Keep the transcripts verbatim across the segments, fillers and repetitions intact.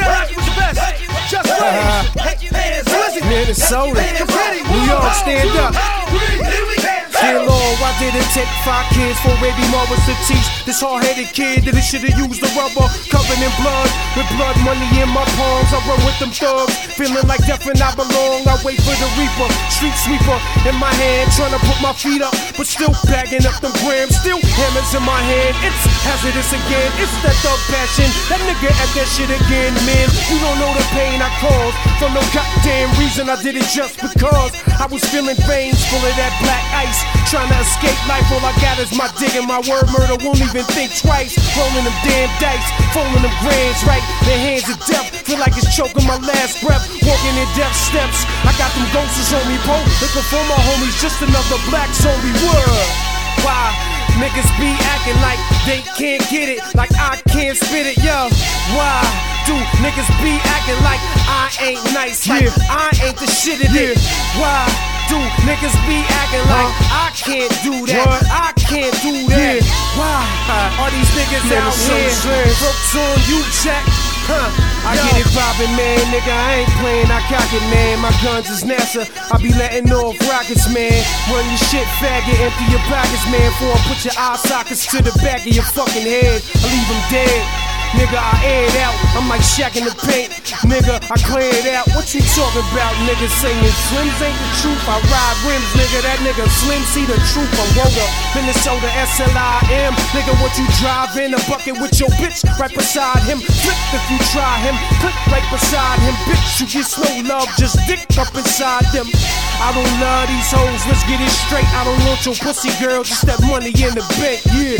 realize what's best. Just wait. Minnesota, New York, stand up. Dear Lord, why did it take five kids for baby mamas to teach this hard-headed kid that it should've used the rubber covered in blood? With blood money in my palms, I run with them thugs, feeling like death and I belong. I wait for the reaper, street sweeper in my hand, trying to put my feet up, but still bagging up them grams. Still hammers in my hand, it's hazardous again. It's that thug passion, that nigga at that shit again, man. You don't know the pain I caused for no goddamn reason. I did it just because I was feeling veins full of that black ice. Trying to escape life, all I got is my dick and my word. Murder won't even think twice. Rolling them damn dice, folding them grands right. Their hands of death, feel like it's choking my last breath. Walking in death steps, I got them ghosts on me, po. Looking for my homies, just another black zombie word. Why? Niggas be acting like they can't get it, like I can't spit it, yo. Why do niggas be acting like I ain't nice, like yeah. I ain't the shit at yeah. it? Why do niggas be acting like uh, I can't do that? What? I can't do that. Yeah. Why uh, are these niggas out here? Folks on you, check. Huh, I Yo. Get it poppin', man, nigga, I ain't playin', I cock it, man. My guns is NASA, I be letting off rockets, man. Run your shit, faggot, empty your pockets, man. Before I put your eye sockets to the back of your fucking head, I leave them dead. Nigga, I air it out, I'm like Shaq in the paint. Nigga, I clear it out, what you talking about, nigga? Saying Slims ain't the truth, I ride rims, nigga. That nigga Slim, see the truth, I roll up Minnesota S L I M. Nigga, what you drive in a bucket with your bitch right beside him. Flip if you try him, click right beside him. Bitch, you get no love, just dick up inside them. I don't love these hoes, let's get it straight. I don't want your pussy, girl, just that money in the bank, yeah.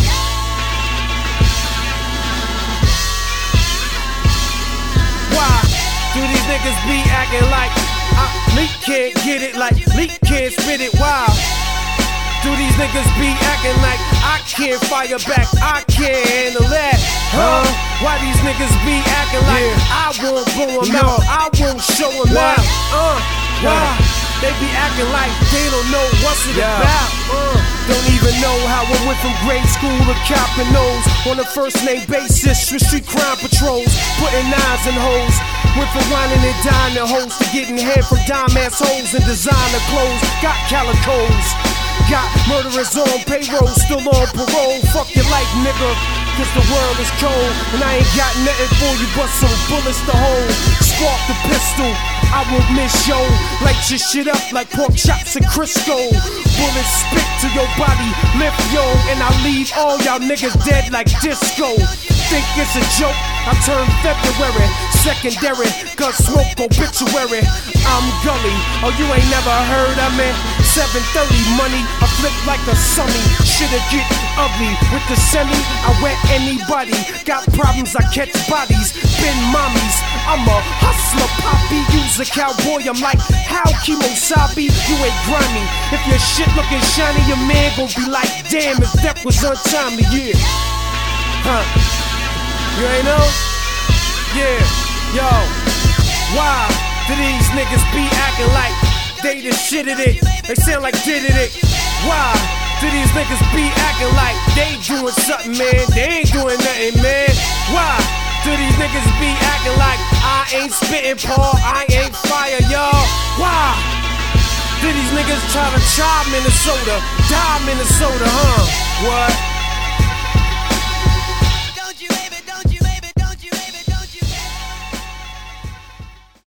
Why do these niggas be acting like I, Leak can't get it, like Leak can't spit it? Why do these niggas be acting like I can't fire back, I can't handle that? Huh? Why these niggas be acting like yeah. I won't blow them no. out, I won't show them what? out? Uh, why? Yeah. They be acting like they don't know what's it yeah. about. Uh, don't even know how I went from grade school to copping nose on a first name basis with street crime patrols, putting knives in holes. Went from whining and dining hoes to getting head from dime ass hoes and designer clothes. Got calicos, got murderers on payroll, still on parole. Fuck your life, nigga, cause the world is cold. And I ain't got nothing for you but some bullets to hold. Spark the pistol, I won't miss yo. Light your shit up like pork chops and Crisco. Bullets spit to your body, lift yo. And I leave all y'all niggas dead like disco. Think it's a joke? I turn February secondary, gun smoke obituary. I'm gully, oh you ain't never heard of me. seven thirty money, I flip like a sunny. Shit'll get ugly with the semi. I wet anybody, got problems, I catch bodies. Been mommies, I'm a hustler, poppy. Use a cowboy, I'm like how Kimosabi. You ain't grimy, if your shit looking shiny, your man gon' be like damn if that was untimely, yeah. Huh? You ain't know? Yeah, yo. Why do these niggas be acting like they the shit at it? They sound like did it. Why do these niggas be acting like they doing something, man? They ain't doing nothing, man. Why do these niggas be acting like I ain't spitting, Paul? I ain't fire, y'all. Why do these niggas try to try Minnesota, die Minnesota, huh? What? Don't you